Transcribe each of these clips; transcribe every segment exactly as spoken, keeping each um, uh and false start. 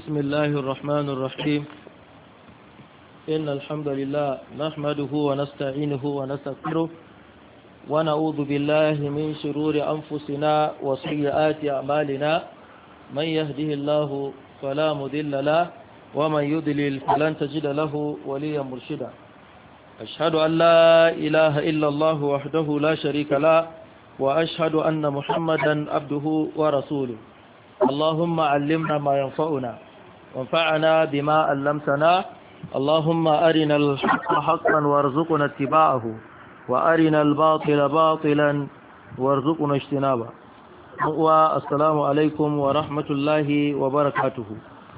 بسم الله الرحمن الرحيم إن الحمد لله نحمده ونستعينه ونستغفره ونعوذ بالله من شرور أنفسنا وسيئات أعمالنا من يهده الله فلا مضل له ومن يضلل فلن تجد له وليا مرشدا أشهد أن لا إله إلا الله وحده لا شريك له وأشهد أن محمدا عبده ورسوله اللهم علمنا ما ينفعنا وانفعنا بما علمتنا اللهم أرنا الحق حقا وارزقنا اتباعه وأرنا الباطل باطلا وارزقنا اجتنابه والسلام عليكم ورحمة الله وبركاته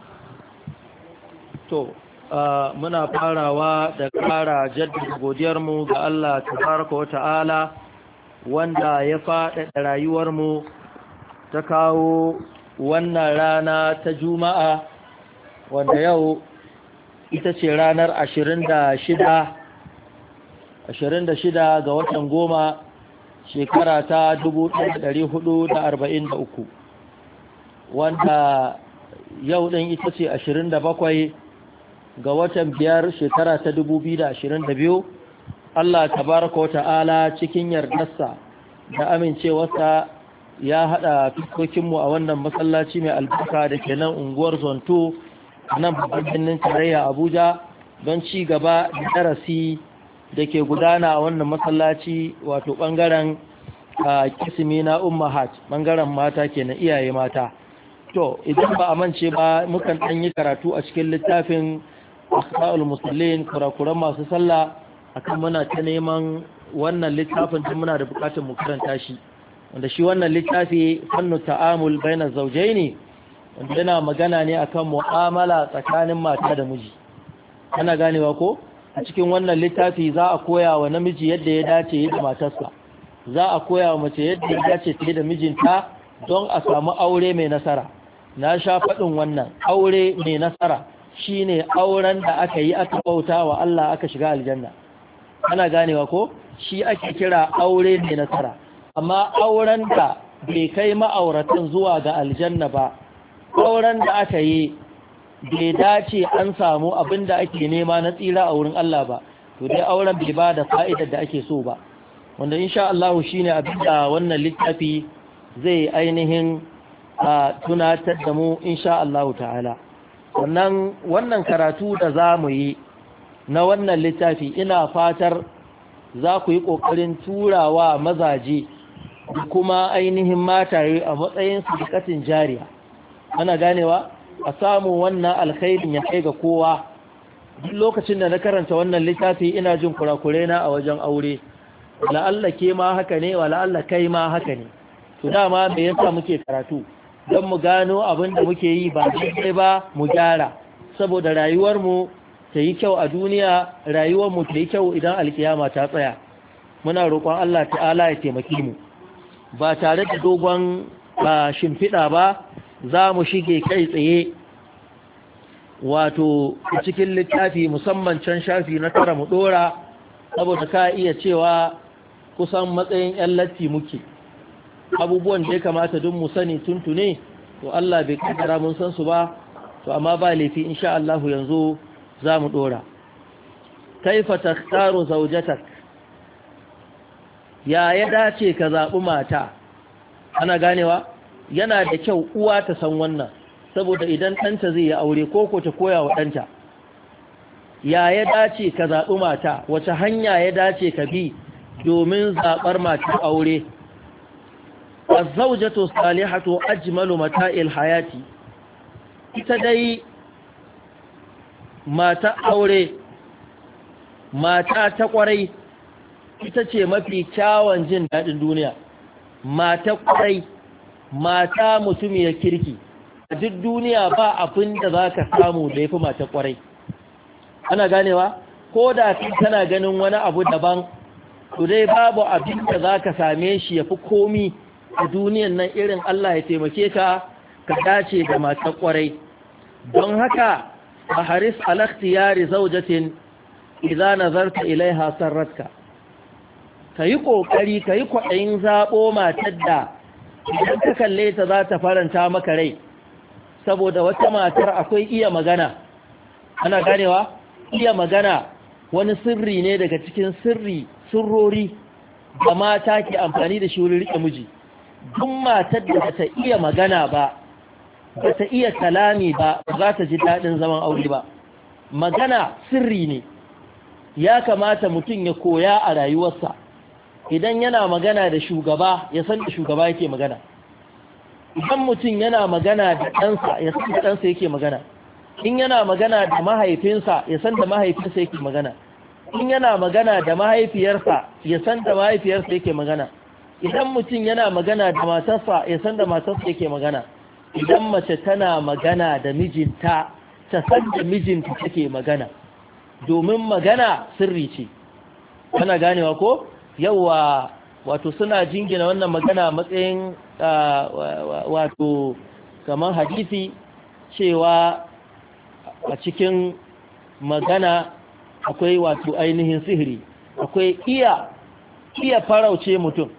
to muna farawa da ƙara jaddada godiyarmu ga Allah tabaraka wa ta'ala wanda ya faɗaɗa rayuwarmu ta kawo wannan rana ta juma'a wanda yau ita ce ranar ashirin da shida ga watan goma shekara ta dubu ɗaya da ɗari hudu da arba'in da uku wanda yau ɗin ita ce ashirin da bakwai ga watan biyar shekara ta dubu biyu da ashirin da biyu Allah tabaraka wa ta'ala cikin yardarsa da amincewarsa ya haɗa fuskokinmu a wannan masallaci mai albarka da ke nan unguwar zonto nan babban birnin tarayya Abuja don ci gaba da darasi da ke gudana a wannan masallaci wato ɓangaren kisimi na ummahat ɓangaren mata ke na iyaye mata to idan ba a mance ba mukan ɗan yi karatu a cikin littafin akhta'ul musallin kurakuran masu sallah akan muna ta neman wannan littafin tun muna da bukatar mu karanta shi wanda shi wannan littafi fannu ta'amul baina zawjaini wanda yana magana ne akan mu'amala tsakanin mata da miji kana ganewa ko a cikin wannan littafi za a koya wa namiji yadda ya dace da matarsa za a koya wa mace yadda ya dace ta da mijinta don a samu aure mai nasara na sha faɗin wannan aure mai nasara shine auren da aka yi aka bauta wa Allah aka shiga aljanna kana ganewa ko shi ake kira aure mai nasara amma auren da bai kai ma'auratan zuwa ga aljanna ba auren da aka yi bai dace an samu abin da ake nema na tsira a wurin Allah ba to dai auren bai ba da fa'idar da ake so ba wanda insha Allah shine abin da wannan littafi zai ainihin tunatar da mu insha Allah ta'ala wannan wannan karatu da zamu yi na wannan littafi ina fatar za ku yi ƙoƙarin turawa mazaje da kuma ainihin mataye a matsayin sadakatin jariya ana ganewa a samu wannan alkhairin ya kai ga kowa duk lokacin da na karanta wannan littafi ina jin kurakure na a wajen aure la'alla ke ma haka ne wa la'alla kai ma haka ne to dama me yasa muke karatu don mu gano abin da muke yi ba daidai ba mu gyara saboda rayuwar mu ta yi kyau a duniya rayuwar mu ta yi kyau idan alkiyama ta tsaya muna roƙon Allah ta'ala ya taimake mu ba tare da dogon shimfiɗa ba za mu shige kai tsaye wato cikin littafi musamman can shafi na tara mu ɗora saboda ka iya cewa kusan matsayin yan latti muke abubuwan da ya kamata duk mu sani tuntune to Allah bai kaddara mun san su ba to amma ba laifi insha Allah yanzu za mu ɗora kaifa takhtaru zawjatak ya ya dace ka zaɓi mata ana ganewa yana da kyau uwa ta san wannan saboda idan ɗanta zai yi aure ko ko ta koya wa ɗanta ya ya dace ka zaɓi mata wace hanya ya dace ka bi domin zaɓar mata aure az-zawjatu salihatu ajmalu mata'il hayati ita dai mata aure mata ta kwarai ita ce mafi kyawun jin daɗin duniya mata kwarai mata mutumiyar kirki a duk duniya ba abin da za ka samu da ya fi mata kwarai ana ganewa ko da tana ganin wani abu daban to dai babu abin da za ka same shi ya fi komi a duniyan nan irin Allah ya taimake ka ka dace da mata kwarai don haka a haris alaktiyari zaujatin idan nazarta ilaiha sarratka ka yi ƙoƙari ka yi kwaɗayin zaɓo matar da idan ka kalle ta za ta faranta maka rai saboda wata matar akwai iya magana, ana ganewa iya magana wani sirri ne daga cikin sirri sirrori da mata ke amfani da shi wurin rike miji. Duk matar da ta iya magana ba ba ta iya kalami ba za ta ji daɗin zaman aure ba. Magana sirri ne, ya kamata mutum ya koya a rayuwarsa. Idan yana magana da shugaba ya san da shugaba yake magana, idan mutum yana magana da ɗansa ya san da ɗansa yake magana, in yana magana da mahaifinsa ya san da mahaifinsa yake magana, in yana magana da mahaifiyarsa ya san da mahaifiyarsa yake magana, idan mutum yana magana da matarsa ya san da matarsa yake magana, idan mace tana magana da mijinta ta san da mijinta take magana, domin magana sirri ce. Kana ganewa ko? Yawa, wato suna jingina wannan magana matsayin wato kamar hadisi cewa a cikin magana akwai wato ainihin sihiri, akwai iya iya farauce mutum.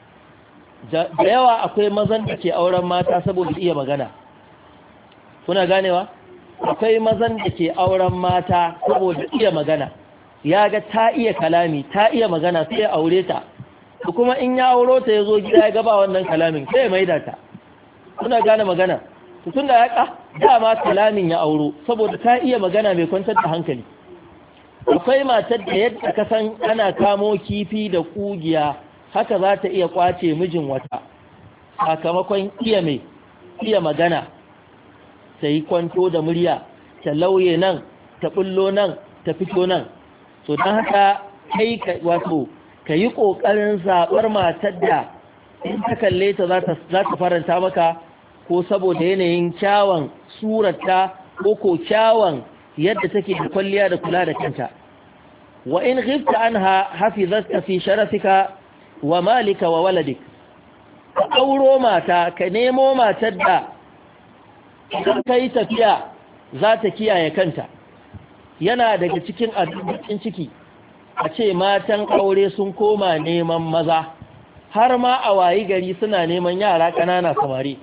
Da yawa akwai mazan da ke auren mata saboda iya magana. Kuna ganewa? Akwai mazan da ke auren mata saboda iya magana. Ya ga ta iya kalami, ta iya magana sai ya aure ta. Kuma in ya auro ta ya zo gida ya gaba wannan kalamin sai ya maida ta. Kuna gane magana? Tun da ya ka dama kalamin ya auro saboda ta iya magana mai kwantar da hankali. Akwai matar da yadda ka san ana kamo kifi da kugiya haka za ta iya kwace mijin wata sakamakon iya mai iya magana, ta yi kwanto da murya, ta lauye nan, ta bullo nan, ta fito nan. So don haka kai wato ka yi ƙoƙarin zaɓar matar da in ta kalle ta za ta faranta maka, ko saboda yanayin kyawun surarta ko ko kyawun yadda take da kwalliya da kula da kanta. Wa in ghibta anha hafizatka fi sharafika wa malika wa waladik. Ka auro mata, ka nemo matar da idan kai tafiya za ta kiyaye kanta. Yana daga cikin abin ciki a ce matan aure sun koma neman maza, har ma a wayi gari suna neman yara ƙanana samari.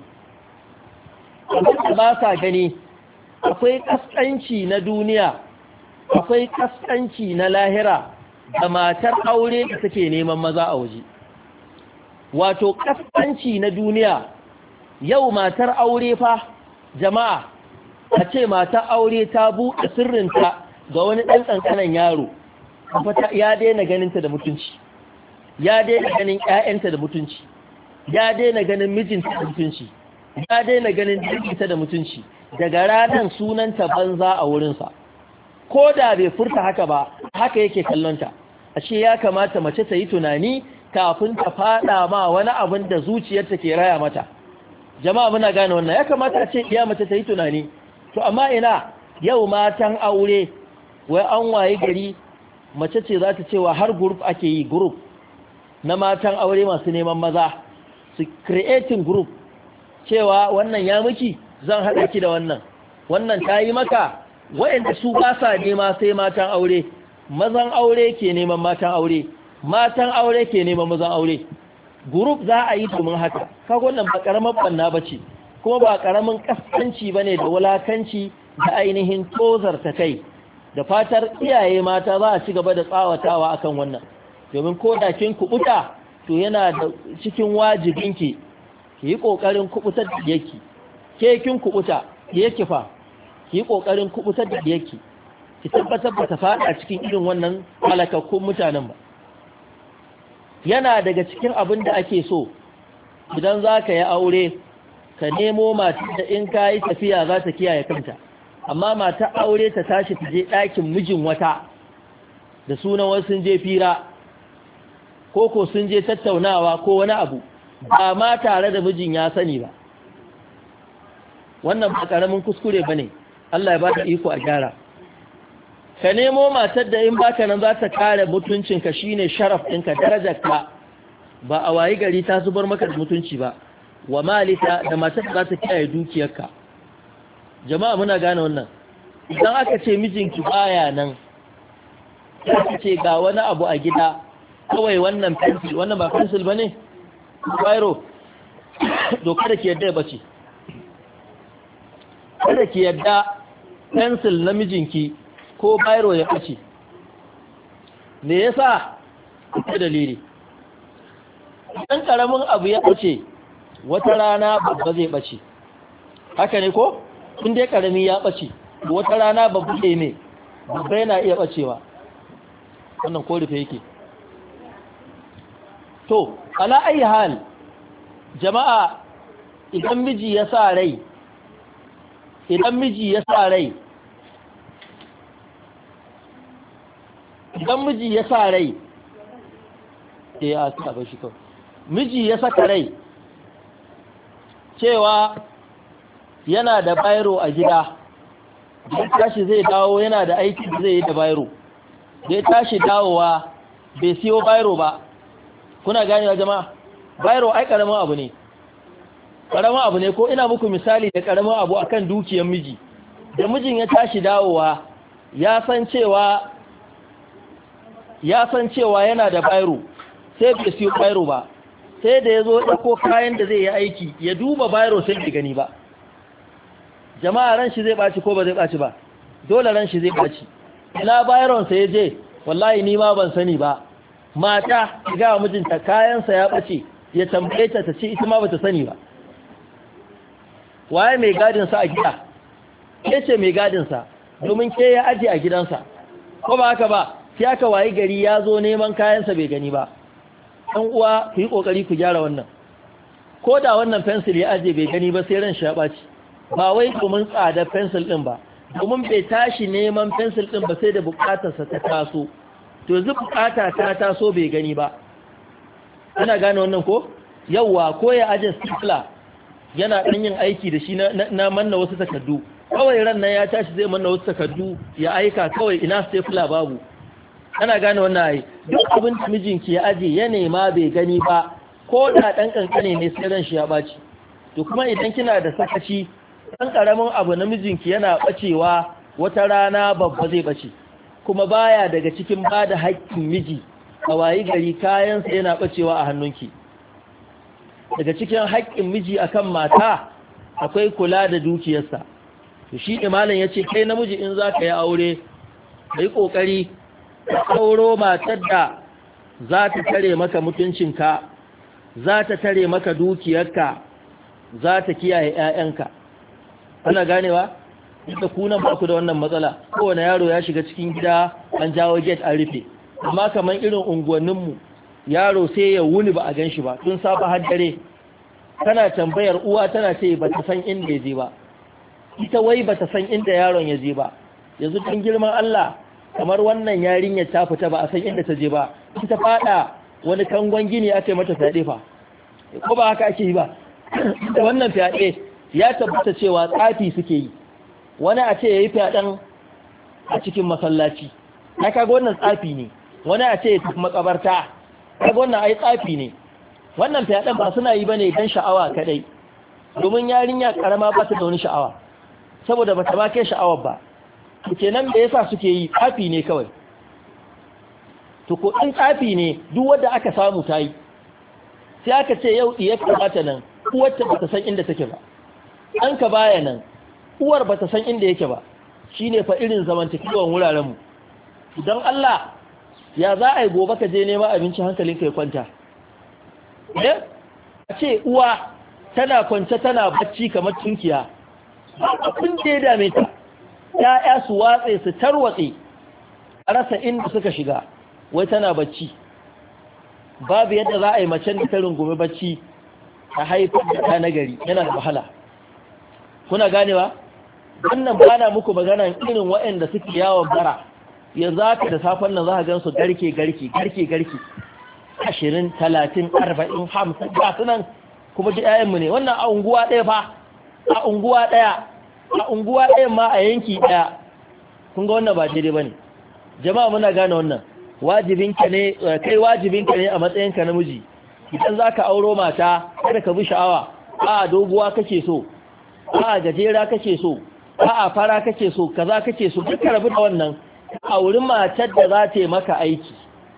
Abin ba sa gani akwai kaskanci na duniya, akwai kaskanci na lahira da matar aure da take neman maza a waje. Wato kaskanci na duniya, yau matar aure fa jama'a, a ce matar aure ta buɗe sirrinta ga wani ɗan ƙanƙanan yaro, ya daina ganinta da mutunci, ya daina ganin ƴaƴanta da mutunci, ya daina ganin mijinta da mutunci, ya daina ganin danginta da mutunci. Daga ranar sunanta banza a wurinsa, ko da bai furta haka ba haka yake kallonta. Ashe ya kamata mace ta yi tunani kafin ta fada ma wani abin da zuciyarta ke raya mata. Jama'a muna gane wannan, ya kamata a ce iya mace ta yi tunani. To amma ina yau matan aure wai an waye gari mace ce za ta cewa har group ake yi, group na matan aure masu neman maza, su creating group cewa wannan ya miki zan haɗa ki da wannan, wannan ta yi maka. Waɗanda su ba sa nema sai matan aure, mazan aure ke neman matan aure, matan aure ke neman mazan aure. Group za a yi domin haka. Kaga wannan ba ƙaramin banna ba ce, kuma ba ƙaramin kaskanci ba ne da wulakanci da ainihin tozar ta kai. Da fatar iyaye mata za a ci gaba da tsawatawa akan wannan, domin ko da kin kubuta to yana da cikin wajibinki ki yi ƙoƙarin kubutar da yake. Ke kin kubuta yake fa, ki yi ƙoƙarin kubutar da yake, ki tabbatar ba ta faɗa cikin irin wannan halakakkun mutanen ba. Yana daga cikin abin da ake so idan za ka yi aure, ka nemo mata da in ka yi tafiya za ta kiyaye kanta. Amma mata aure ta tashi ta je ɗakin mijin wata da sunan wasu sun je fira ko ko sun je tattaunawa ko wani abu, ba ma tare da mijin ya sani ba. Wannan ba ƙaramin kuskure ba ne, Allah ya ba ta iko a gyara. Ka nemo matar da in baka nan za ta kare mutuncinka, shine sharaf ɗinka, darajarka, ba a wayi gari ta zubar maka da mutunci ba. Wa malita, da matar da za ta kiyaye dukiyarka. Jama'a muna gane wannan. Idan aka ce mijinki baya nan, aka ce ga wani abu a gida, kawai wannan pencil, wannan ba pencil ba ne? Biro, doka da ke yadda ya bace. kada ki yadda pencil na mijinki ko biro ya ɓace. Me yasa? Akwai dalili. Ɗan ƙaramin abu ya ɓace wata rana babba zai ɓace, haka ne ko? In dai ƙarami ya ɓace wata rana babba zai ne, babba yana iya ɓacewa. Wannan ko rufe yake. To ala ayi hal jama'a, idan miji ya sa rai idan miji ya sa rai idan miji ya sa rai eh a saba shi kawai miji ya saka rai cewa yana da bayro a gida, da tashi zai dawo yana da aiki da zai yi da bayro, da tashi dawowa bai siyo bayro ba. Kuna ganewa jama'a? Bayro ai karamin abu ne, karamin abu ne ko ina muku misali da karamin abu akan dukiyar miji. Da mijin ya tashi dawowa ya san cewa ya san cewa yana da bayro, sai bai siyo bayro ba, sai da ya zo ɗauko kayan da zai yi aiki ya duba bayro sai bai gani ba. Jama'a ran shi zai ɓaci ko ba zai ɓaci ba? Dole ran shi zai ɓaci. Ina bayron sa ya je? Wallahi ni ma ban sani ba. Mata ga mijinta kayansa ya ɓace, ya tambaye ta ta ce ita ma bata sani ba. Waye mai gadin sa a gida? Ke ce mai gadin sa, domin ke ya aje a gidansa. Ko ba haka ba? Sai aka wayi gari ya zo neman kayansa bai gani ba. Ɗan uwa ku yi ƙoƙari ku gyara wannan. Ko da wannan fensil ya aje bai gani ba sai ran shi ya ɓaci. Ba wai domin tsada fensil ɗin ba, domin bai tashi neman fensil ɗin ba sai da buƙatarsa ta taso. To yanzu buƙata ta taso bai gani ba. Ana gane wannan ko? Yawwa ko ya aje stapler yana ɗan yin aiki da shi na manna wasu takardu. Kawai ran nan ya tashi zai manna wasu takardu ya aika, kawai ina stapler babu. Ana gane wannan ai. Duk abin da mijinki ya aje ya nema bai gani ba, ko da ɗan kankane ne sai ran shi ya ɓaci. To kuma idan kina da sakaci, ɗan ƙaramin abu na mijinki yana ɓacewa, wata rana babba zai ɓace. Kuma baya daga cikin ba da haƙƙin miji a wayi gari kayansa yana ɓacewa a hannunki. Daga cikin haƙƙin miji akan mata akwai kula da dukiyarsa. To shi imanin ya ce kai namiji in za ka yi aure ka yi ƙoƙari ka auro matar da za ta tare maka mutuncinka, za ta tare maka dukiyarka, za ta kiyaye 'ya'yanka. Ana ganewa? da kunan ba ku da wannan matsala, kowane yaro ya shiga cikin gida an jawo gate an rufe. Amma kamar irin unguwanninmu yaro sai ya wuni ba a gan shi ba tun safa har dare, tana tambayar uwa tana ce ba ta san inda ya je ba, ita wai ba ta san inda yaron ya je ba. Yanzu tun girman Allah, kamar wannan yarinyar ta fita ba a san inda ta je ba, ita fada wani kangon gini aka yi mata fyaɗe fa, ko ba haka ake yi ba? Wannan fyaɗe ya tabbata cewa tsafi suke yi. Wani a ce ya yi fyaɗen a cikin masallaci, na kaga wannan tsafi ne. Wani a ce ya tafi makabarta, kaga wannan ai tsafi ne. Wannan fyaɗen ba suna yi ba ne don sha'awa kaɗai, domin yarinya ƙarama ba ta da wani sha'awa, saboda ba ta ba kai sha'awar ba. Kenan da yasa suke yi tsafi ne kawai. To ko in tsafi ne duk wanda aka samu ta yi, sai aka ce yau iya kamata nan, uwarta ba ta san inda take ba, ɗanka baya nan, uwar ba ta san inda yake ba. Shi ne fa irin zamantakewan wurarenmu. Idan Allah ya za a yi gobe ka je nema abinci hankalinka ya kwanta, eh a ce uwa tana kwance tana bacci kamar tunkiya, abin da ya dame ta, ya'ya su watse su tarwatse a rasa inda suka shiga, wai tana bacci. Babu yadda za a yi macen da ta rungumi bacci ta haifar da ta nagari, yana da wahala. Kuna ganewa? Wannan ba na muku magana irin waɗanda suke yawon bara, ya za ka da safen nan za ka gansu garke garke garke garke ashirin talatin arba'in hamsin ba su nan, kuma ji ɗayanmu ne. Wannan a unguwa ɗaya fa, a unguwa ɗaya a unguwa ɗaya ma a yanki ɗaya. Kun ga wannan ba daidai ba ne. Jama'a muna gane wannan. Wajibinka ne, kai wajibinka ne a matsayinka namiji, idan za ka auro mata kada ka bi sha'awa, a doguwa kake so, a gajera kake so, a fara kake so, kaza kake so, duka rabu da wannan. A wurin matar da za ta yi maka aiki.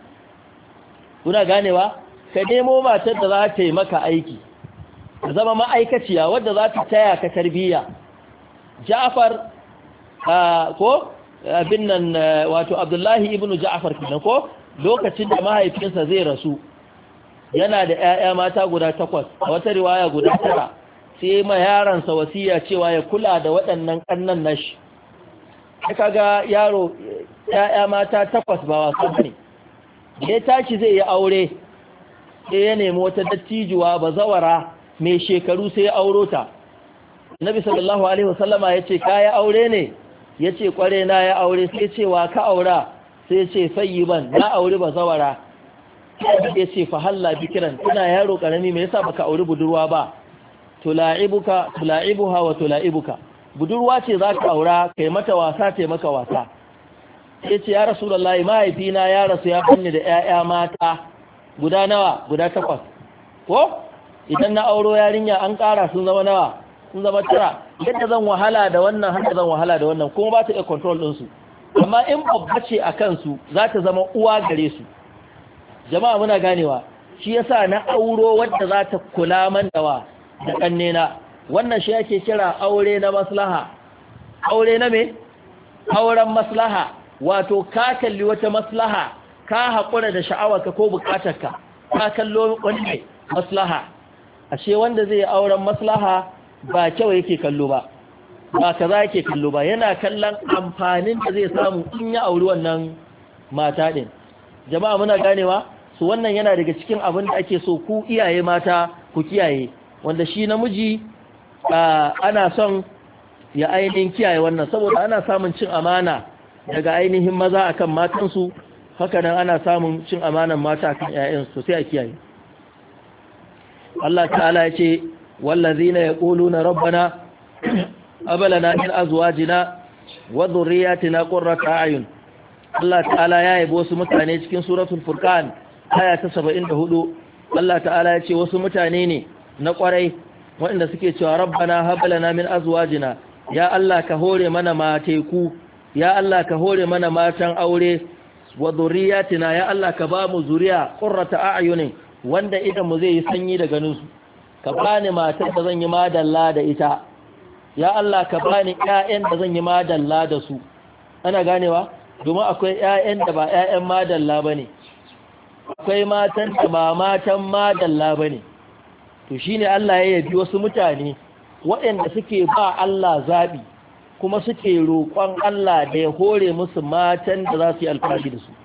Kuna ganewa? Ka nemo matar da za ta yi maka aiki, ka zama ma'aikaciya wadda za ta taya ka tarbiyya, Ja'far ko abin nan wato Abdullahi ibn Ja'far kenan ko lokacin da mahaifinsa zai rasu yana da ƴaƴa mata guda takwas a wata riwaya guda tara sai ma yaransa wasiya cewa ya kula da waɗannan ƙannan nashi kaga yaro ƴaƴa mata takwas ba wasa bane da ya tashi zai yi aure sai ya nemi wata dattijuwa bazawara mai shekaru sai ya auro ta Nabi sallallahu alaihi wasallama yace kai aure ne yace kware na ya aure sai cewa ka aura sai yace sayyiban na aure bazawara yace fa halla bikran ina yaro karami me yasa baka aure budurwa ba tula'ibuka tula'ibuha wa tula'ibuka budurwa ce zaka aura kai mata wasa tai maka wasa yace ya rasulullahi mahaifina ya rasu ya banni da ƴaƴa mata guda nawa guda takwas ko idan na auro yarinya an ƙara sun zama nawa sun zama tara yadda zan wahala da wannan haka zan wahala da wannan kuma ba ta iya control ɗinsu amma in babba ce a kansu za ta zama uwa gare su jama'a muna ganewa shi yasa na auro wadda za ta kula man dawa da ƙannena wannan shi ake kira aure na maslaha aure na me auren maslaha wato ka kalli wata maslaha ka haƙura da sha'awarka ko buƙatarka ka kallo wani maslaha ashe wanda zai auren maslaha ba kyau yake kallo ba ba kaza yake kallo ba yana kallon amfanin da zai samu in ya auri wannan mata din jama'a muna ganewa su wannan yana daga cikin abin da ake so ku iyaye mata ku kiyaye wanda shi namiji ana son ya ainihin kiyaye wannan saboda ana samun cin amana daga ainihin maza akan matansu haka nan ana samun cin amanan mata akan ƴaƴansu sai a kiyaye Allah ta'ala ya ce wallazina yaquluna rabbana abalana min azwajina wa dhurriyyatina qurrata a'yun Allah ta'ala ya yabo wasu mutane cikin suratul furqan aya ta saba'in da hudu Allah ta'ala ya ce wasu mutane ne na kwarai waɗanda suke cewa rabbana hab lana min azwajina ya Allah ka hore mana mateku ya Allah ka hore mana matan aure wa dhurriyyatina ya Allah ka ba mu zuriya qurrata a'yunin wanda idan mu zai yi sanyi da ganin su ka bani matar da zan yi madalla da ita ya Allah ka bani ƴaƴan da zan yi madalla da su ana ganewa domin akwai ƴaƴan da ba ƴaƴan madalla bane akwai matan da ba matan madalla bane to shine Allah ya yabi wasu mutane waɗanda suke ba Allah zabi kuma suke roƙon Allah da ya hore musu matan da za su yi alfahari da su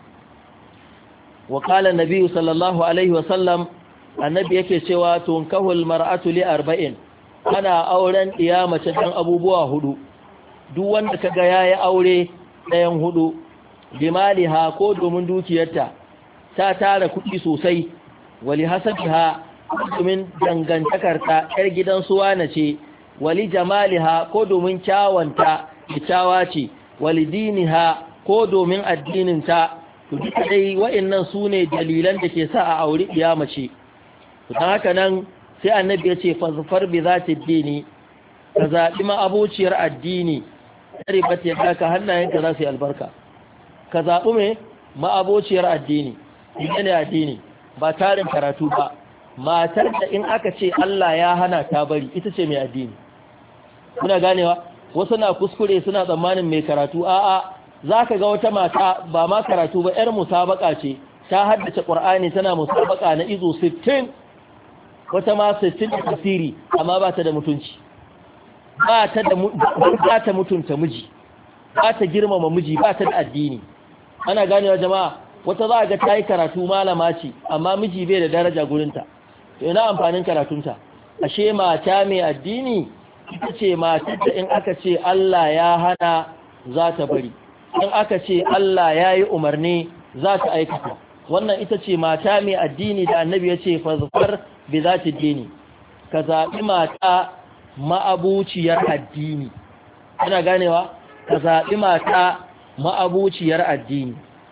wa qala an-nabi sallallahu alaihi wa sallam annabi yake cewa tunkahul mar'atu li arba'in ana auren iya mace dan abubuwa hudu duk wanda kaga yayi aure ɗayan hudu limaliha ko domin dukiyarta ta tara kuɗi sosai wali hasabiha domin dangantakarta yar gidan suwana ce wali jamaliha ko domin kyawanta kyawa ce wali diniha ko domin addininta to duka dai wa'annan sune dalilan da ke sa a aure iya mace don haka nan sai annabi ya ce fazfar bi za ta dini ka zaɓi ma'abociyar addini ribat ya daka hannayenka za su yi albarka ka zaɓi mai ma'abociyar addini ita ne addini ba tarin karatu ba matar da in aka ce Allah ya hana ta bari ita ce mai addini kuna ganewa wasu na kuskure suna tsammanin mai karatu a'a za ka ga wata mata ba ma karatu ba 'yar musabaka ce ta haddace ƙur'ani tana musabaka na izo sittin wata ma sittin da tafsiri amma ba ta da mutunci ba ta da ba ta mutunta miji ba ta girmama miji ba ta da addini ana ganewa jama'a wata za ga ta yi karatu malama ce amma miji bai da daraja gurinta to ina amfanin karatunta ashe mata mai addini ita ce matar da in aka ce Allah ya hana za ta bari in aka ce Allah ya yi umarni za ta aikata wannan ita ce mata mai addini da annabi ya ce fazfar bi za ta dini ka zaɓi mata ma'abuciyar addini ana ganewa ka zaɓi mata ma'abuciyar addini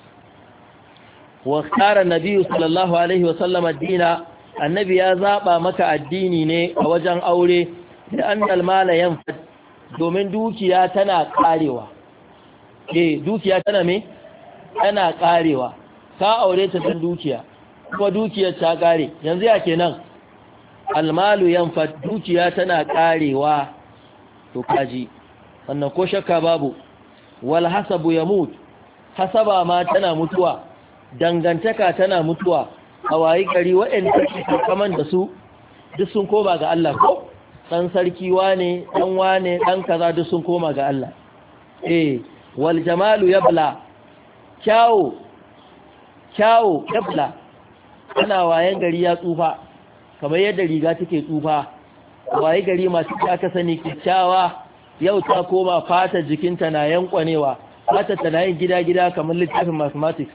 wa tsara nabi sallallahu alaihi wasallam addina annabi ya zaɓa maka addini ne a wajen aure da an dalmala yanfad domin dukiya tana karewa eh dukiya tana me tana karewa ka aure ta dan dukiya kuma dukiyar ta kare yanzu ya kenan almalu yanfad dukiya tana karewa to kaji wannan ko shakka babu wal hasabu yamut hasaba ma tana mutuwa dangantaka tana mutuwa a wayi gari waɗanda ke kaman da su duk sun koma ga Allah ko dan sarki wane dan wane dan kaza duk sun koma ga Allah eh wal jamalu yabla kyawu kyawu yabla ana wayan gari ya tsufa kamar yadda riga take tsufa wayi gari masu aka sani kyakkyawa yau ta koma fata jikinta na yankwanewa fata ta na yin gida-gida kamar littafin mathematics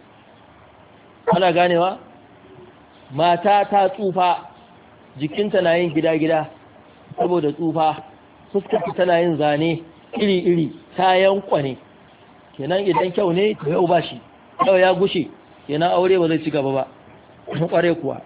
ana ganewa mata ta tsufa jikinta na yin gida-gida saboda tsufa fuskarta tana yin zane iri-iri ta yankwane kenan idan kyau ne to yau ba shi yau ya gushe kenan aure ba zai ci gaba ba kware kuwa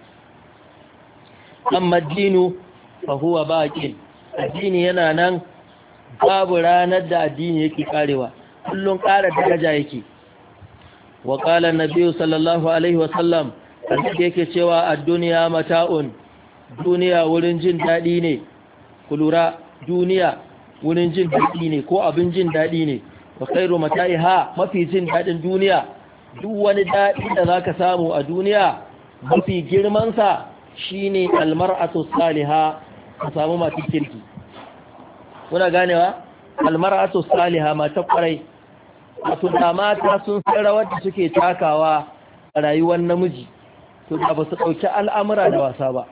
amma dinu fa huwa baqin addini yana nan babu ranar da addini yake karewa kullun ƙara daraja yake wa qala an-nabi sallallahu alaihi wa sallam annabi yake cewa ad-dunya mata'un duniya wurin jin dadi ne kulura duniya wurin jin dadi ne ko abin jin dadi ne wa khairu mata'iha mafi jin dadin duniya duk wani dadi da zaka samu a duniya mafi girman sa shine al-mar'atu salihah ka samu mata kirki kuna ganewa almar'atu salihah mata kwarai wato da mata sun san rawar da suke takawa a rayuwar namiji to da ba su dauki al'amura da wasa ba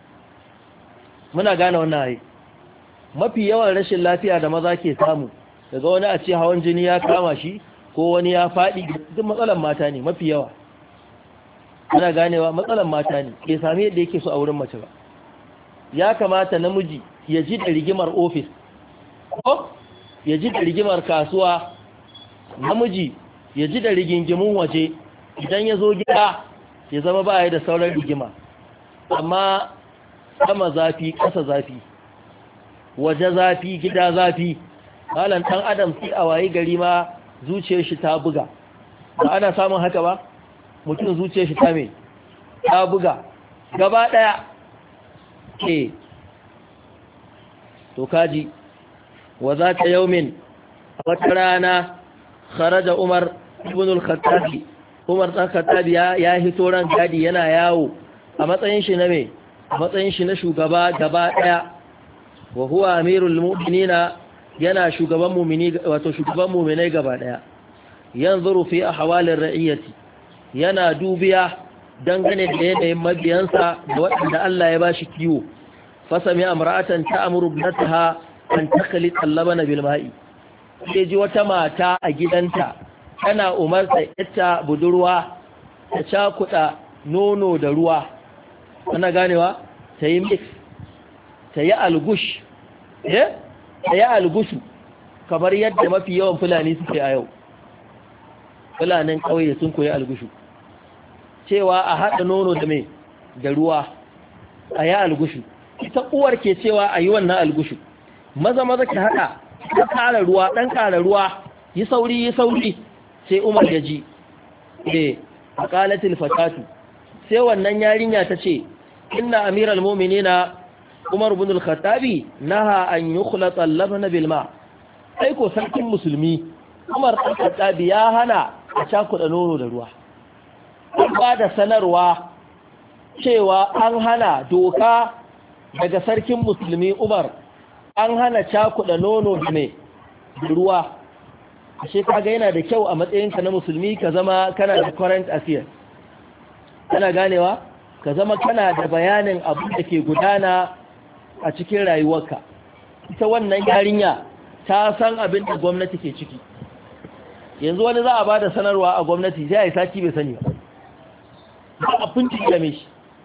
muna gane wannan ai mafi yawan rashin lafiya da maza ke samu daga wani a ce hawan jini ya kama shi ko wani ya fadi duk matsalan mata ne mafi yawa muna ganewa matsalan mata ne ke same yadda yake so a wurin mace ba ya kamata namiji ya ji da rigimar ofis ko ya ji da rigimar kasuwa namiji ya ji da rigingimun waje idan ya zo gida ya zama ba ya da sauran rigima amma sama zafi ƙasa zafi waje zafi gida zafi halan ɗan adam sai a wayi gari ma zuciyar shi ta buga ba ana samun haka ba mutum zuciyar shi ta me ta buga gaba ɗaya ke to kaji wa za ta yaumin wata rana kharaja umar ibn al-khattabi umar dan khattabi ya ya hito ran gadi yana yawo a matsayin shi na me a matsayin shi na shugaba gaba daya wa huwa amirul mu'minina yana shugaban mu'mini wato shugaban mu'minai gaba daya yanzuru fi ahwalir ra'iyati yana dubiya dangane da yanayin mabiyansa da waɗanda Allah ya bashi kiwo fasami amra'atan ta'muru ibnataha an takhlit al-labana bil ma'i sai ji wata mata a gidanta tana umarta ita budurwa ta cakuda nono da ruwa ana ganewa ta yi mix ta yi algush eh ta yi algushu kamar yadda mafi yawan fulani suke a yau fulanin kauye sun koyi algushu cewa a haɗa nono da mai da ruwa a yi algushu ita uwar ke cewa a yi wannan algushu maza maza ki haɗa ɗan ƙara ruwa ɗan ƙara ruwa yi sauri yi sauri sai umar ya ji eh a ƙalatil fatatu sai wannan yarinya ta ce inna amiral mu'minina umar ibn al-khattabi naha an yukhlata al-labna bil ma ai ko sarkin musulmi umar ibn al-khattabi ya hana a cakuɗa nono da ruwa ba da sanarwa cewa an hana doka daga sarkin musulmi Umar an hana cakuɗa nono da mai ruwa ashe kaga yana da kyau a matsayinka na musulmi ka zama kana da current affairs kana ganewa ka zama kana da bayanin abin da ke gudana a cikin rayuwarka ita wannan yarinya ta san abin da gwamnati ke ciki yanzu wani za a ba da sanarwa a gwamnati sai a yi sati bai sani ba ba abin da ya game shi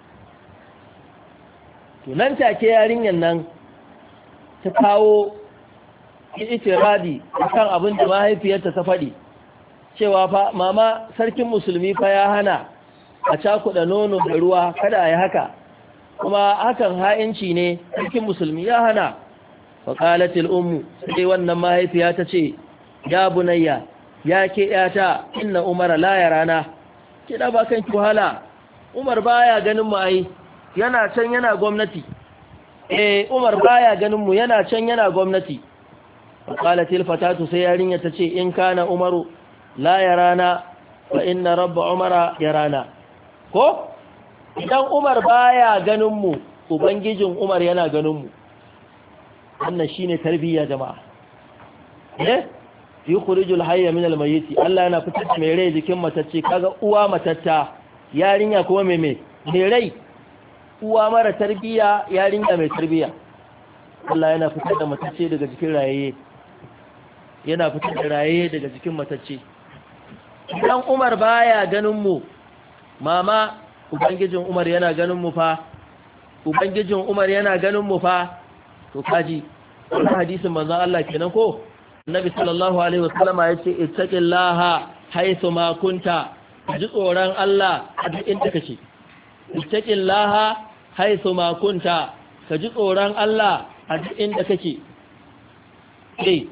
to nan take yarinyar nan ta kawo itiradi akan abin da mahaifiyarta ta faɗi cewa fa mama sarkin musulmi fa ya hana a cakuɗa nono da ruwa kada a yi haka kuma hakan ha'inci ne sarkin musulmi ya hana faƙalatil ummu sai wannan mahaifiya ta ce ya bunayya ya ke yata inna umara la yarana kida ba kan wahala umar baya ganin mu ai yana can yana gwamnati eh umar baya ganin mu yana can yana gwamnati qalatil fatatu sai yarinya tace in kana umaru la yarana fa inna rabb umara yarana ko idan umar baya ganin mu ubangijin umar yana ganin mu wannan shine tarbiyya jama'a eh yukhrijul hayya min al-mayyit Allah yana fitar da mai rai jikin matacce kaga uwa matatta yarinya kuma mai mai mai rai uwa mara tarbiyya yarinya mai tarbiyya Allah yana fitar da matacce daga jikin rayaye yana fitar da rayaye daga jikin matacce idan Umar baya ganin mu mama ubangijin Umar yana ganin mu fa ubangijin Umar yana ganin mu fa to kaji wannan hadisin manzon Allah kenan ko Annabi sallallahu alaihi wasallam ya ce ittaqillaha haythu ma kunta ji tsoron Allah a duk inda kake ittaqillaha haythu ma kunta ka ji tsoron Allah a duk inda kake dai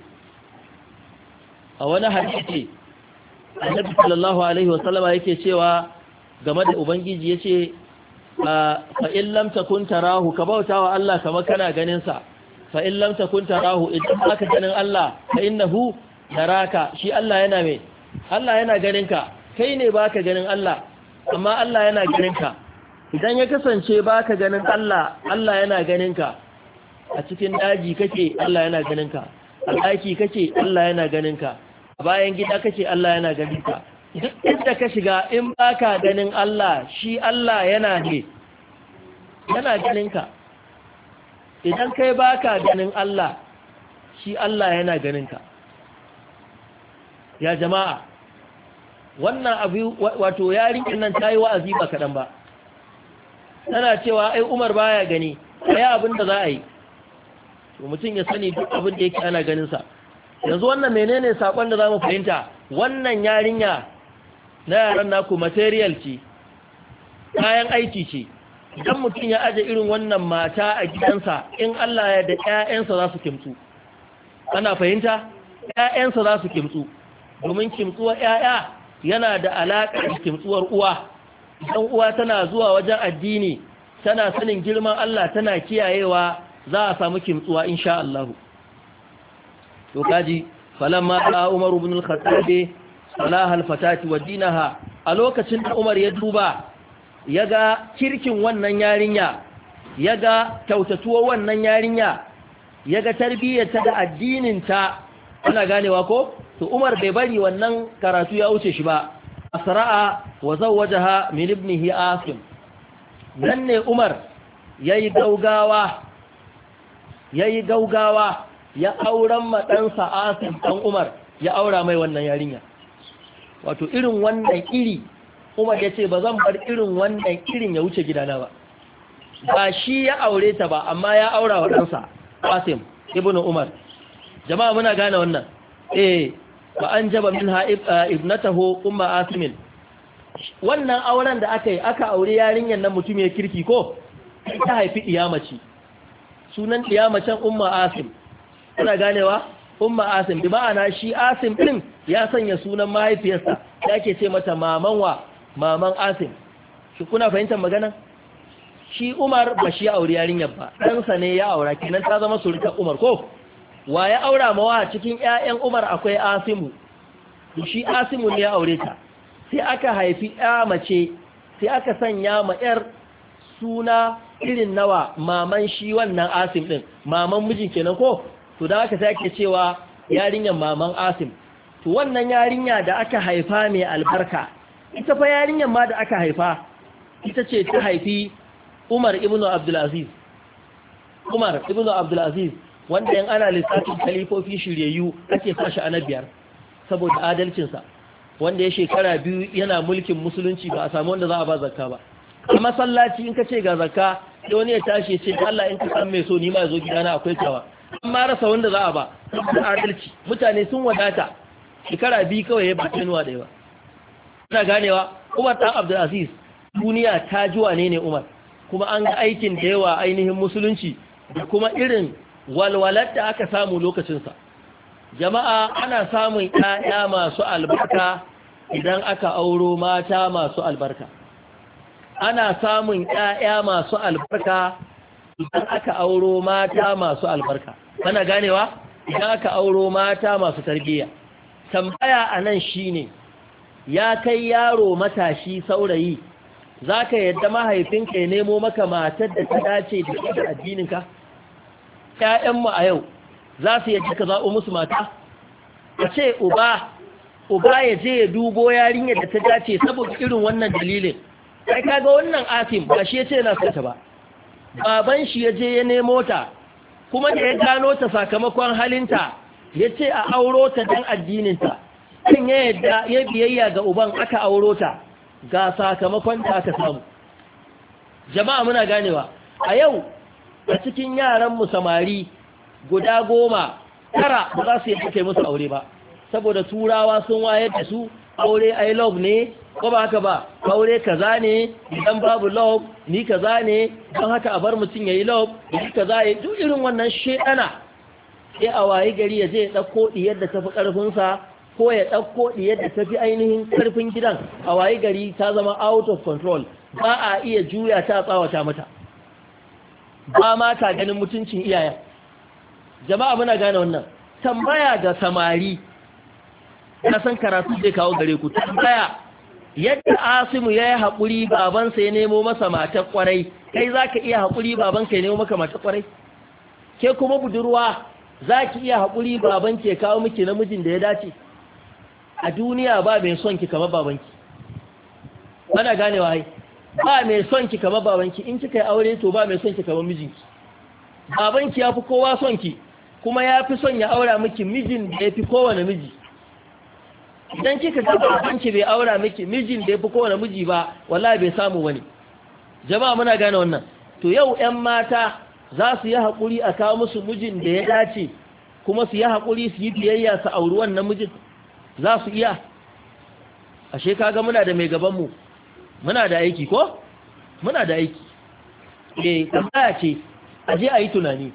a wani hadisi Annabi sallallahu alaihi wasallam yake cewa game da ubangiji yace fa in lam takun tarahu ka bautawa Allah kamar kana ganin sa fa in lam takun tarahu idan baka ganin Allah fa innahu yaraka shi Allah yana me Allah yana ganin ka kai ne baka ganin Allah amma Allah yana ganin ka idan ya kasance baka ganin Allah Allah yana ganin ka a cikin daji kake Allah yana ganin ka a daki kake Allah yana ganin ka a bayan gida kake Allah yana ganin ka duk inda ka shiga in baka ganin Allah shi Allah yana ne yana ganin ka idan kai baka ganin Allah shi Allah yana ganin ka ya jama'a wannan abu wato yarinyar nan tayi wa'azi ba kadan ba tana cewa ai Umar baya gani sai abin da za a yi to mutum ya sani duk abin da yake ana ganin sa yanzu wannan menene sakon da zamu fahimta wannan yarinya na yaran naku material ce kayan aiki ce idan mutum ya aje irin wannan mata a gidansa in Allah ya da ƴaƴansa za su kimtsu ana fahimta ƴaƴansa za su kimtsu domin kimtsuwar ƴaƴa yana da alaƙa da kimtsuwar uwa idan uwa tana zuwa wajen addini tana sanin girman Allah tana kiyayewa za a samu kimtsuwa insha Allah to kaji falamma ta Umar ibn al-Khattab salah al-fatati wa dinaha a lokacin da Umar ya duba ya ga kirkin wannan yarinya ya ga kyautatuwar wannan yarinya ya ga tarbiyyarta da addininta ana ganewa ko to Umar bai bari wannan karatu ya wuce shi ba asra'a wa zawwajaha min ibnihi Asim nan ne Umar yayi gaugawa yayi gaugawa ya auren ma ɗansa Asim dan Umar ya aura mai wannan yarinya wato irin wannan iri Umar ya ce ba zan bar irin wannan irin ya wuce gidana ba ba shi ya aure ta ba amma ya aura wa ɗansa Qasim ibn Umar jama'a muna gane wannan eh ba an jaba minha ibnatahu umma Asim wannan auren da aka yi aka aure yarinyar nan mutum ya kirki ko ta haifi iyamaci sunan iyamacin umma Asim kuna ganewa umma Asim bi ma'ana shi Asim din ya sanya sunan mahaifiyarsa yake ce mata maman wa maman Asim shi kuna fahimtar magana shi Umar ba shi ya aure yarinyar ba ɗansa ne ya aura kenan ta zama surukar Umar ko wa ya aura mawa cikin ƴaƴan Umar akwai Asimu shi Asimu ne ya aure ta sai aka haifi ƴa mace sai aka sanya ma ƴar suna irin nawa maman shi wannan Asim din maman mijin kenan ko to da aka sai ake cewa yarinyar maman Asim to wannan yarinya da aka haifa mai albarka ita fa yarinyar ma da aka haifa ita ce ta haifi Umar ibn Abdul Aziz Umar ibn Abdul Aziz wanda yan ana lissafin khalifofi shiryayyu ake sashi a na biyar saboda adalcinsa wanda ya shekara biyu yana mulkin musulunci ba a samu wanda za a ba zakka ba a masallaci in ka ce ga zakka sai wani ya tashi ya ce Allah in ka san mai so ni ma zo gidana akwai kawa amma rasa wanda za a ba saboda adalci mutane sun wadata shekara biyu kawai ya ba tenuwa da yawa ina ganewa Umar dan Abdul Aziz duniya ta ji wane ne Umar kuma an ga aikin da yawa ainihin musulunci da kuma irin walwalar da aka samu lokacinsa jama'a ana samun ƴaƴa masu albarka idan aka auro mata masu albarka ana samun ƴaƴa masu albarka idan aka auro mata masu albarka kana ganewa idan aka auro mata masu tarbiyya. Tambaya anan shine ya kai yaro matashi saurayi zaka yadda mahaifinka ya nemo maka matar da ta dace da addininka? ƴaƴanmu a yau za su yadda ka zaɓo musu mata? a ce uba uba ya je ya dubo yarinyar da ta dace saboda irin wannan dalilin. Kai kaga wannan asim ba shi yace yana son ta ba, baban shi ya je ya nemo ta, kuma da ya gano ta sakamakon halinta ya ce a auro ta don addininta, kan ya yadda ya biyayya ga uban aka auro ta, ga sakamakon ta aka samu. Jama'a muna ganewa a yau a cikin yaranmu samari guda goma tara ba za su yi kai musu aure ba, saboda turawa sun wayar da su aure I love ne ko ba haka ba, aure kaza ne, idan babu love ni kaza ne, don haka a bar mutum yayi love ni kaza ne. Duk irin wannan shedana sai a wayi gari ya je ya dauko diyar da tafi karfin sa, ko ya dauko diyar da tafi ainihin karfin gidan, a wayi gari ta zama out of control, ba a iya juya ta tsawata mata, ba ma ta ganin mutuncin iyayen. Jama'a muna gane wannan. Tambaya ga samari, na san karatu zai kawo gare ku. Tambaya yadda Asimu ya yi haƙuri babansa ya nemo masa matar ƙwarai, kai za ka iya haƙuri babanka ya nemo maka matar ƙwarai? Ke kuma budurwa za ki iya haƙuri babanki ya kawo miki namijin da ya dace? A duniya ba mai son ki kamar babanki. Ana ganewa ai, ba mai son ki kamar babanki. In kika yi aure to ba mai son ki kamar mijinki. Babanki ya fi kowa son ki, kuma ya fi son ya aura miki mijin da ya fi kowane miji. Idan kika ga babanki bai aura miki mijin da ya fi kowane miji ba, wallahi bai samu wani. Jama'a muna gane wannan. To yau ƴan mata za su yi haƙuri a kawo musu mijin da ya dace, kuma su yi haƙuri su yi biyayya su auri wannan mijin? Za su iya? Ashe kaga muna da mai gabanmu, muna da aiki ko? Muna da aiki. Eh, tambaya ce, aje a yi tunani.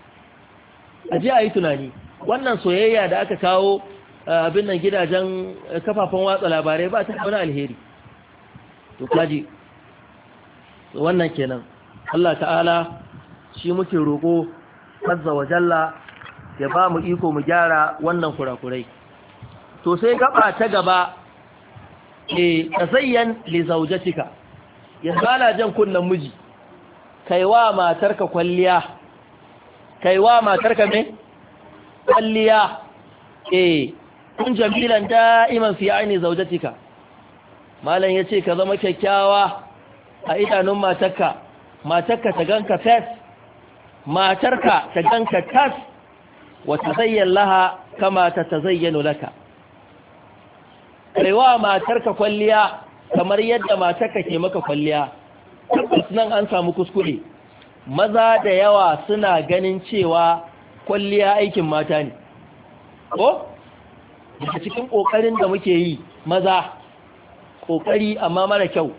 Aje a yi tunani. Wannan soyayya da aka kawo abin nan gidajen kafafen watsa labarai ba ta wani alheri. To kaji wannan kenan. Allah ta'ala shi muke roƙo azza wa jalla ya ba mu iko mu gyara wannan kurakurai. To sai gaba ta gaba, eh tazayyan li zawjatika, ya bala jan kunnan miji, kaiwa matarka kwalliya, kaiwa matarka me kwalliya, eh kun jamilan da'iman fi aini zawjatika. Malam yace ka zama kyakkyawa a idanun matarka, matarka ta ganka fes, matarka ta ganka tas, wa tazayyan laha kama ta tazayyanu laka. Kaiwa matarka kwalliya kamar yadda matarka ke maka kwalliya. Tabbas nan an samu kuskure. Maza da yawa suna ganin cewa kwalliya aikin mata ne. Ko? Daga cikin ƙoƙarin da muke yi maza, ƙoƙari amma mara kyau.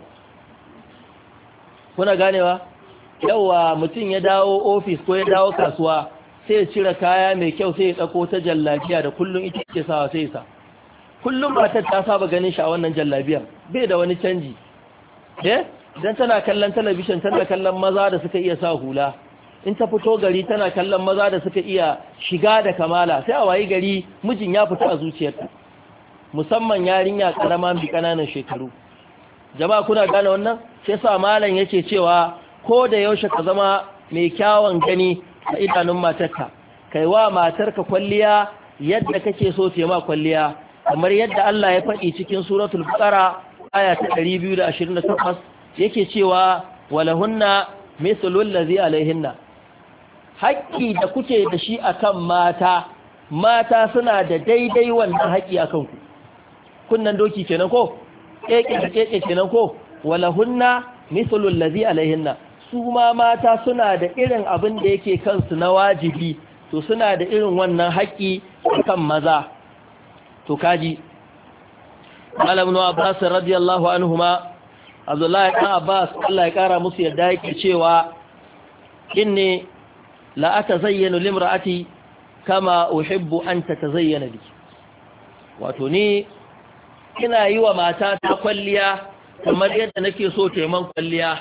Kuna ganewa? Yauwa mutum ya dawo ofis ko ya dawo kasuwa sai ya cire kaya mai kyau sai ya ɗauko ta jallabiya da kullum ita ke sawa sai ya sa. Kullum matar ta saba ganin shi a wannan jallabiyar, bai da wani canji. Eh? Idan tana kallon talabishin tana kallon maza da suka iya sa hula, in ta fito gari tana kallon maza da suka iya shiga da kamala, sai a wayi gari mijin ya fita a zuciyarta, musamman yarinya karama mai kananan shekaru. Jama'a kuna gane wannan? Sai sa malam yake cewa ko da yaushe ka zama mai kyawun gani a idanun matarka, kaiwa matarka kwalliya yadda kake so ta ma kwalliya, kamar yadda Allah ya faɗi cikin suratul Baqara aya ta ɗari biyu da ashirin da takwas yake cewa walahunna mithlul ladhi alaihinna. Haƙƙi da kuke da shi akan mata, mata suna da daidai wannan haƙƙi akan ku. Kunnan doki kenan ko? Keke da keke kenan ko? Walahunna mithlul ladhi alaihinna. Su ma mata suna da irin abin da yake kansu na wajibi, to suna da irin wannan haƙƙi akan maza. To kaji Malam Ibn Abbas radiyallahu anhuma, Abdullahi ibn Abbas Allah ya kara musu yadda yake cewa inni la atazayyanu limra'ati kama uhibbu an tatazayyana bi. Wato ni ina yi wa mata ta kwalliya kamar yadda nake so ta yi man kwalliya.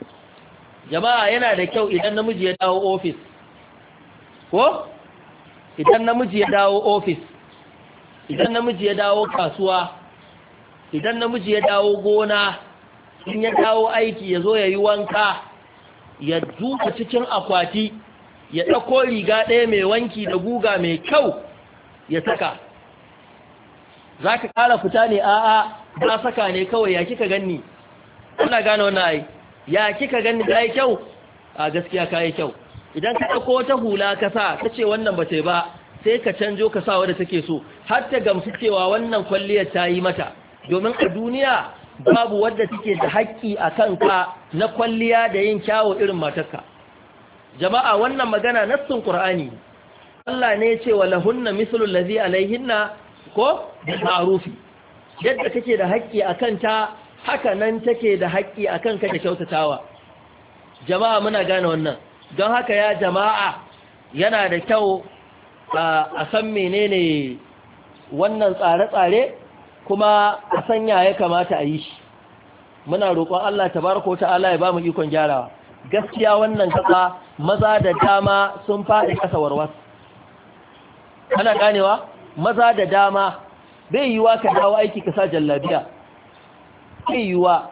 Jama'a yana da kyau idan namiji ya dawo office ko idan namiji ya dawo ofis, idan namiji ya dawo kasuwa, idan namiji ya dawo gona, in ya dawo aiki ya zo ya yi wanka, ya duka cikin akwati, ya ɗauko riga ɗaya mai wanki da guga mai kyau ya saka. Za ka ƙara fita ne? A'a, ba saka ne kawai. Ya kika ganni? Ana gane wannan ai. Ya kika ganni da ai kyau? A gaskiya ka yi kyau. Idan ka ɗauko wata hula ka sa, ka ce wannan ba ta ba, sai ka canjo ka sa wadda take so, har ta gamsu cewa wannan kwalliyar ta yi mata. Domin a duniya babu wadda take da haƙƙi a kanka na kwalliya da yin kyawo irin matarka. Jama'a, wannan magana nassin Qur'ani. Allah ne ya ce wa lahunna mislul ladhi alaihinna ko da ma'rufi. Yadda kake da haƙƙi a kanta, haka nan take da haƙƙi a kanka da kyautatawa. Jama'a, muna gane wannan. Don haka ya jama'a, yana da kyau a san menene wannan tsare-tsare, kuma a sanya ya kamata a yi shi. Muna roƙon Allah tabaraka wa ta'ala ya ba mu ikon gyarawa. Gaskiya wannan gaba maza da dama sun faɗi ƙasa warwas. Ana ganewa? Maza da dama bai yiwa ka dawo aiki ka sa jallabiya. Bai yiwa.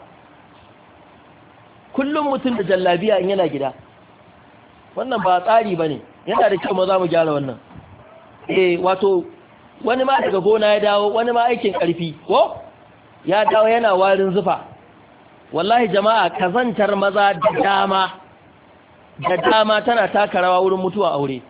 Kullum mutum da jallabiya in yana gida. Wannan ba tsari bane. Yana da kyau maza mu gyara wannan. Eh, wato wani ma daga gona ya dawo, wani ma aikin ƙarfi, ko? Ya dawo yana warin zufa. Wallahi jama'a, kazantar maza da dama da dama tana taka rawa wurin mutuwa aure.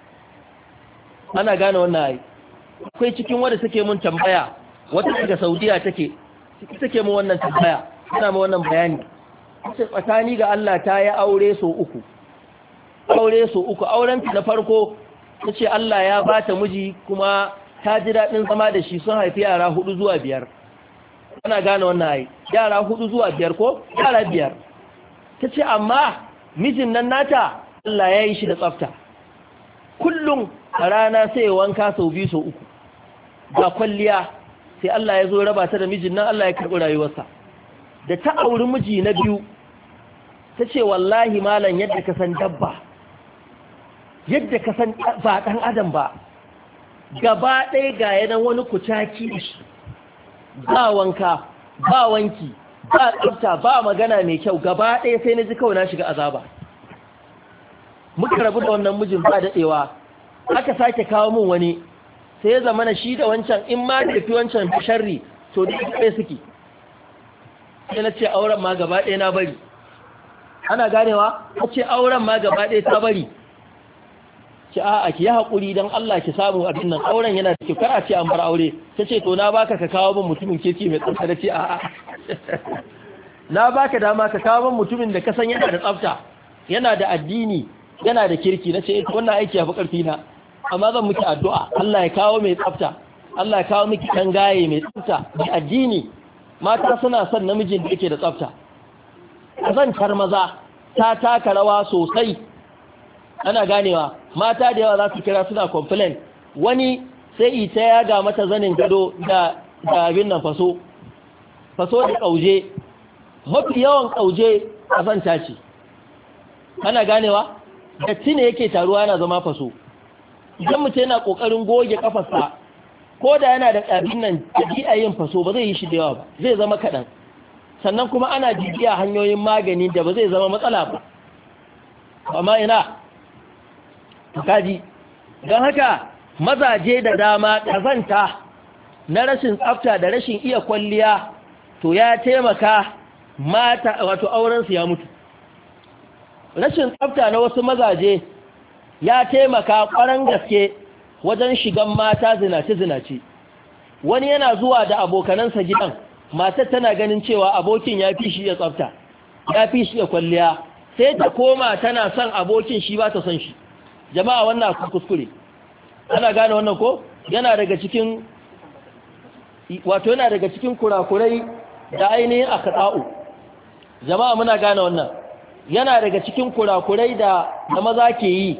Ana gane wannan ai. Akwai cikin wanda take mun tambaya, wata daga Saudiya take take mun wannan tambaya, ina mun wannan bayani. Sai tsakani ga Allah ta yi aure so uku. Aure so uku, auren ta na farko tace Allah ya bata miji kuma ta ji dadin zama da shi, sun haifi yara hudu zuwa biyar. Ana gane wannan ai. Yara hudu zuwa biyar ko? Yara biyar. Tace amma mijin nan nata Allah ya yi shi da tsafta. Kullum a rana sai wanka sau biyu sau uku. Ga kwalliya, sai Allah ya zo raba ta da mijin nan, Allah ya karɓi rayuwarsa. Da ta auri miji na biyu, ta ce wallahi malam, yadda ka san dabba, yadda ka san ba ɗan adam ba, gaba ɗaya ga yanan wani kucaki ba wanka, ba wanki, ba tsafta, ba magana mai kyau, gaba ɗaya sai na ji kawai na shiga azaba. Muka rabu da wannan mijin ba daɗewa, aka sake kawo min wani, sai ya zama na shi da wancan, in ma da fi wancan sharri, to da ɗaya suke. Sai na ce auren ma gaba ɗaya na bari. Ana ganewa? Ta ce auren ma gaba ɗaya ta bari. Ce a'a, ki yi haƙuri don Allah ki samu abin nan, auren yana da kyau, kar a ce an bar aure. Ta ce to na baka ka kawo min mutumin kirki mai tsafta. Da ce a'a. Na baka dama ka kawo min mutumin da ka san yana da tsafta, yana da addini, yana da kirki. Na ce wannan aiki ya fi ƙarfi na, amma zan miki addu'a Allah ya kawo mai tsafta, Allah ya kawo miki kan gaye mai tsafta da addini. Mata suna son namijin da yake da tsafta. Kazantar maza ta taka rawa sosai. Ana ganewa, mata da yawa za su kira suna complain, wani sai ita ya ga mata zanin gado da da abin nan faso faso da kauje. Mafi yawan kauje kazanta ce. Ana ganewa, datti ne yake taruwa yana zama faso. Idan mutum yana kokarin goge kafarsa, ko da yana da abin nan a yin faso, ba zai yi shi da yawa ba, zai zama kaɗan. Sannan kuma ana jijiya hanyoyin magani da ba zai zama matsala ba. Amma ina kaji, don haka mazaje da dama ƙazanta na rashin tsafta da rashin iya kwalliya, to ya taimaka mata wato aurensu ya mutu. Rashin tsafta na wasu mazaje ya taimaka ƙwarar gaske wajen shigan mata zinace-zinace. Wani yana zuwa da abokanansa gidan, matar tana ganin cewa abokin ya fi shi ya tsafta, ya fi shi ya kwalliya, sai ta koma tana son abokin, shi ba ta son shi. Jama'a, wannan kuskure. Ana gane wannan ko? Yana daga cikin wato yana daga cikin kurakurai da ainihin akata'u. Jama'a, muna gane wannan. Yana daga cikin kurakurai da da maza ke yi.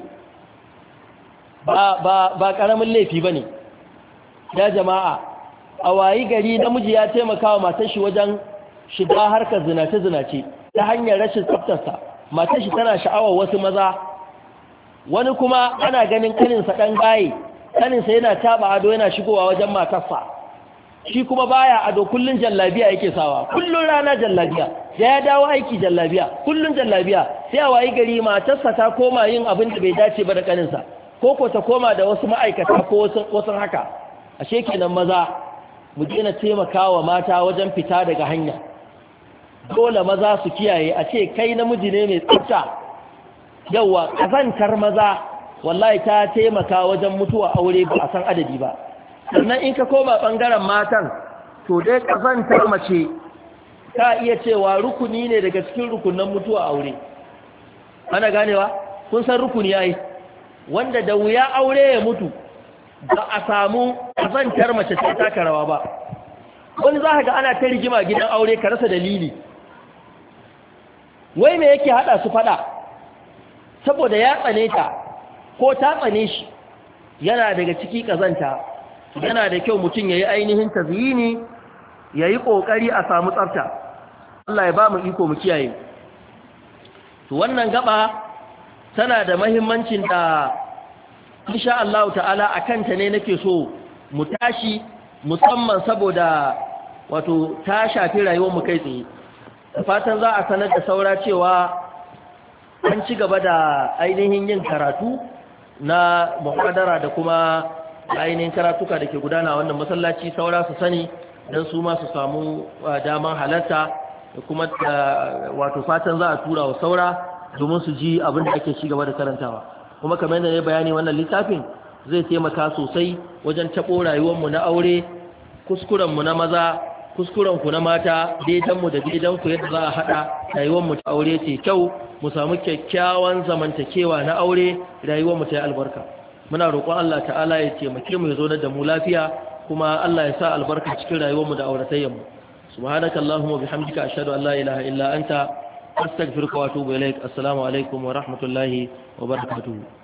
Ba ba ba karamin laifi bane. Ya jama'a, a wayi gari namiji ya taimaka wa matar shi wajen shiga harkar zinace-zinace ta hanyar rashin tsaftarsa. Matar shi tana sha'awar wasu maza, wani kuma ana ganin kaninsa ɗan gaye kaninsa yana taba ado yana shigowa wajen matarsa shi kuma baya ado kullun jallabiya yake sawa kullun rana jallabiya da ya dawo aiki jallabiya kullun jallabiya sai a wayi gari matarsa ta koma yin abin da bai dace ba da kaninsa ko ko ta koma da wasu ma'aikata ko wasu haka ashe kenan maza mu daina taimakawa mata wajen fita daga hanya dole maza su kiyaye a ce kai namiji ne mai tsafta yawa kazantar maza wallahi ta taimaka wajen mutuwa aure ba a san adadi ba sannan in ka koma bangaren matan to dai kazantar mace ta iya cewa rukuni ne daga cikin rukunan mutuwa aure ana ganewa kun san rukuni yayi wanda da wuya aure ya mutu ba a samu kazantar mace ta taka rawa ba wani za ka ga ana ta rigima gidan aure ka rasa dalili wai me yake hada su fada saboda ya tsane ta ko ta tsane shi yana daga ciki kazanta yana da kyau mutum yayi ainihin tazyini yayi kokari a samu tsafta Allah ya ba mu iko mu kiyaye to wannan gaba tana da muhimmancin da insha Allah ta'ala akan ta ne nake so mu tashi musamman saboda wato ta shafi rayuwar mu kai tsaye da fatan za a sanar da saura cewa an ci gaba da ainihin yin karatu na muhadara da kuma ainihin karatuka da ke gudana wannan masallaci saura su sani don su ma su samu daman halarta da kuma wato fatan za a tura wa saura domin su ji abin da ake ci gaba da karantawa kuma kamar yadda ne bayani wannan littafin zai taimaka sosai wajen taɓo rayuwarmu na aure kuskurenmu na maza kuskurenku na mata daidanmu da daidanku yadda za a haɗa rayuwarmu ta aure ce kyau mu samu kyakkyawan zamantakewa na aure rayuwarmu ta yi albarka muna roƙon Allah ta'ala ya taimake mu ya zo da mu lafiya kuma Allah ya sa albarka cikin rayuwarmu da auratayyanmu subhanaka allahumma bihamdika ashhadu an la ilaha illa anta astaghfiruka wa atubu ilaik assalamu alaikum wa rahmatullahi wa barakatuh